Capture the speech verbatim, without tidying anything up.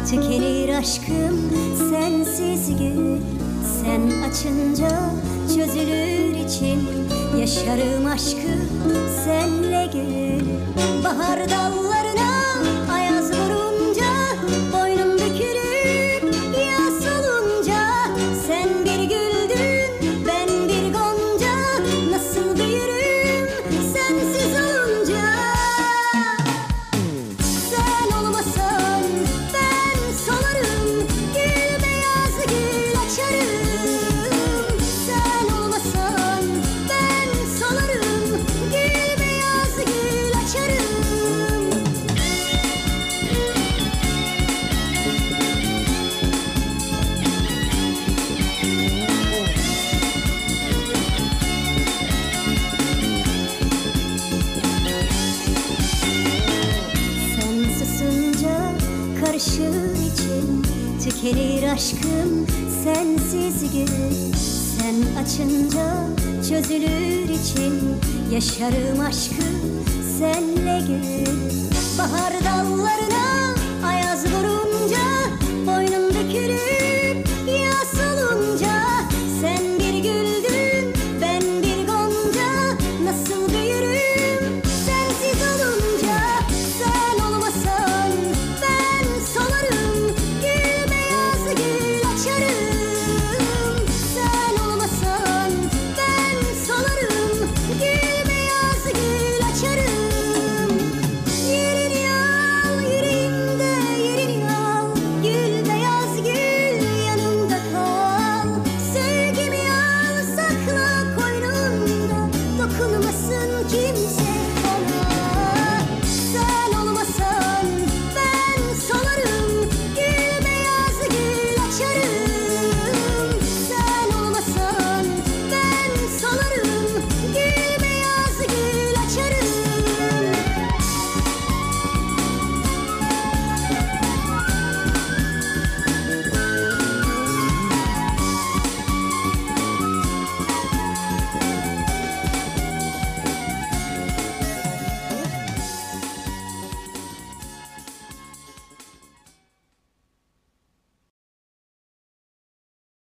tükenir aşkım sensiz gül. Sen açınca çözülür içim, yaşarım aşkı senle gül. Bahar dallarına ayaz vurunca boynum bükülür, yaz olunca sen bir güldün ben bir gonca. Nasıl büyürüm sensiz olunca. Sen olmasan ben solarım, gül beyaz gül açarım. Sen olmasan ben solarım, gül beyaz gül açarım. Sen susunca karışır içim, tükenir aşkım sensiz gül. Sen açınca çözülür içim, yaşarım aşkı senle gül. Bahar dallarına